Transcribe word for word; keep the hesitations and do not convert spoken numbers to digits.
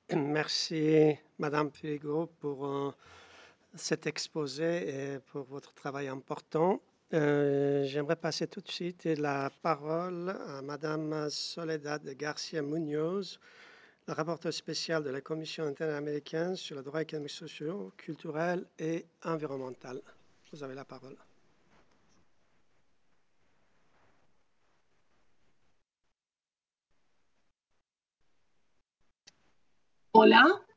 Merci, Madame Pigo, pour euh, cet exposé et pour votre travail important. Euh, j'aimerais passer tout de suite la parole à Madame Soledad Garcia Munoz, la rapporteure spéciale de la Commission interaméricaine sur le droit économique, social, culturel et environnemental. Vous avez la parole. Hola,